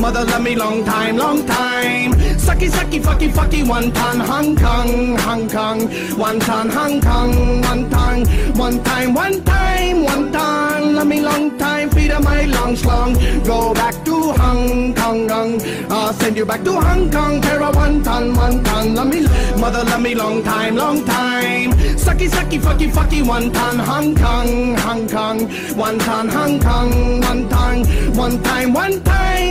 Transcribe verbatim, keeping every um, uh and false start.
Mother love me long time, long time. Sucky, sucky, fucky, fucky, one ton, Hong Kong, Hong Kong. One ton, Hong Kong, one ton. One time, one time, one ton. Love me long time, feed of my long slong. Go back to Hong Kong, Kong. I'll send you back to Hong Kong. Pair of one ton, one ton. Love me, mother love me long time, long time. Sucky, sucky, fucky, fucky, one ton, Hong Kong, Hong Kong. One ton, Hong Kong, one ton. One time, one time.